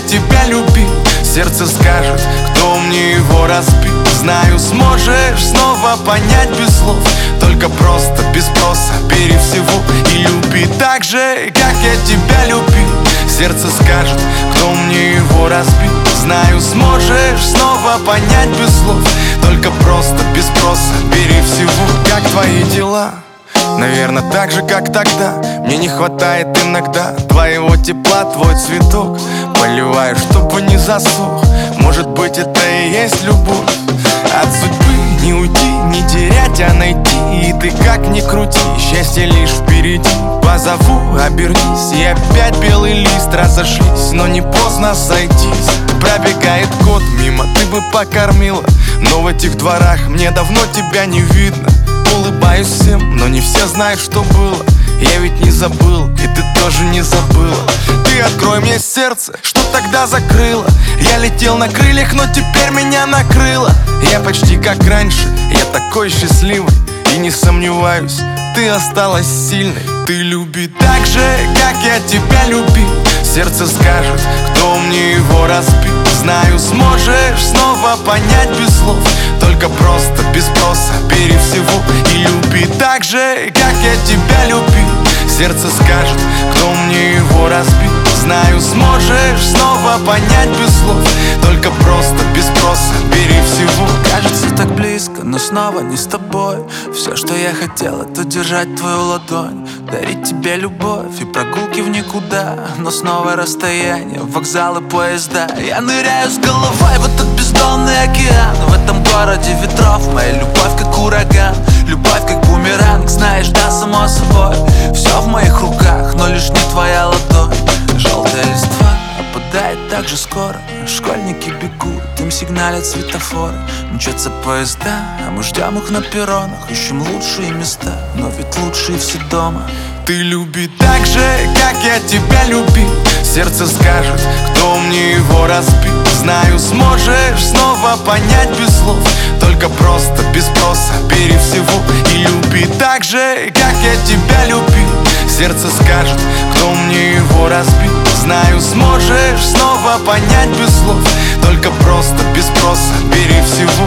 тебя любил. Сердце скажет, кто мне его разбил. Знаю, сможешь снова понять без слов. Только просто, без спроса, бери всего и люби так же, как я тебя любил. Сердце скажет, кто мне его разбил. Знаю, сможешь снова понять без слов. Только просто, без спроса, бери всего. Как твои дела? Наверное, так же, как тогда. Мне не хватает иногда твоего тепла, твой цветок. Поливаю, чтобы не засох. Может быть, это и есть любовь. От судьбы не уйти, не терять, а найти. И ты как ни крути, счастье лишь впереди. Позову, обернись, и опять белый лист. Разошлись, но не поздно сойтись. Пробегает год мимо, ты бы покормила. Но в этих дворах мне давно тебя не видно. Улыбаюсь всем, но не все знают, что было. Я ведь не забыл, и ты тоже не забыла. Ты открой мне сердце, что тогда закрыла. Я летел на крыльях, но теперь меня накрыло. Я почти как раньше, я такой счастливый. И не сомневаюсь, ты осталась сильной. Ты люби так же, как я тебя любил. Сердце скажет, кто мне его разбил. Знаю, сможешь снова понять без слов. Только просто, без спроса, бери всего и люби так же, как я тебя любил. Сердце скажет, кто мне его разбил. Знаю, сможешь снова понять без слов. Только просто, без спроса, бери всего. Кажется так близко, но снова не с тобой. Все, что я хотел, это держать твою ладонь, дарить тебе любовь и прогулки в никуда. Но снова расстояние, вокзалы, поезда. Я ныряю с головой в этот бездонный океан. В этом городе ветров моя любовь как ураган. Любовь как бумеранг, знаешь, да, само собой. Все в моих руках, но лишь не твоя ладонь. Желтая листва опадает так же скоро. Школьники бегут, им сигналят светофоры. Мчатся поезда, а мы ждем их на перронах. Ищем лучшие места, но ведь лучшие все дома. Ты люби так же, как я тебя любил. Сердце скажет, кто мне его разбил. Знаю, сможешь снова понять без слов. Только просто, без спроса, бери всего и люби так же, как я тебя любил. Сердце скажет, кто мне его разбил. Знаю, сможешь снова понять без слов. Только просто, без спроса, бери всего.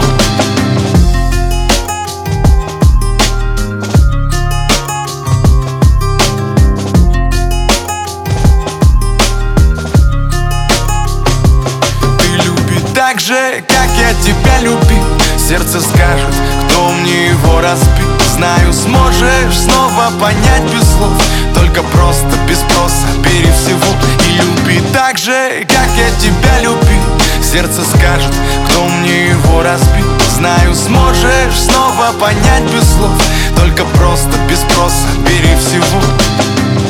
Так же, как я тебя любил. Сердце скажет, кто мне его разбил. Знаю, сможешь снова понять без слов. Только просто, без спроса, бери всего и люби так же, как я тебя любил. Сердце скажет, кто мне его разбил. Знаю, сможешь снова понять без слов. Только просто, без спроса, бери всего.